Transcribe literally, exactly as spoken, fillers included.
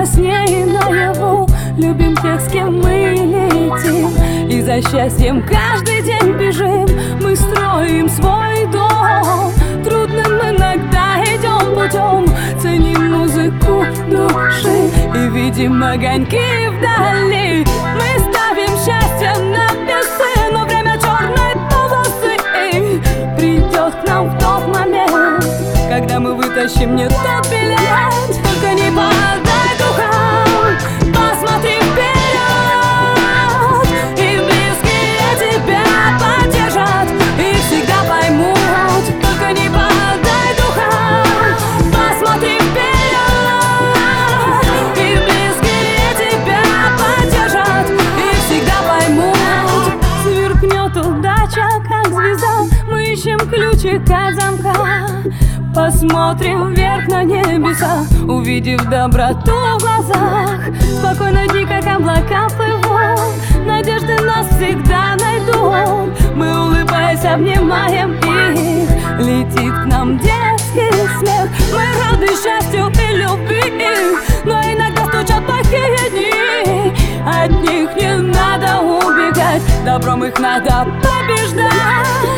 во сне и наяву любим тех, с кем мы летим, и за счастьем каждый день бежим. Мы строим свой дом, трудным иногда идем путем, ценим музыку души и видим огоньки вдали. Мы ставим счастье на весы, но время черной полосы придет к нам в тот момент, когда мы вытащим не тот билет. Только не подай духом, посмотри вперед, и близкие тебя поддержат и всегда поймут. Только не подай духом, посмотри вперед, и близкие тебя поддержат и всегда поймут. Сверкнет удача, как звезда, мы ищем ключик от замка. Посмотрим вверх на небеса, увидев доброту в глазах. Спокойно дни, как облака плывут, надежды нас всегда найдут. Мы, улыбаясь, обнимаем их, летит к нам детский смех. Мы рады счастью и любви, но иногда стучат плохие дни. От них не надо убегать, добром их надо побеждать.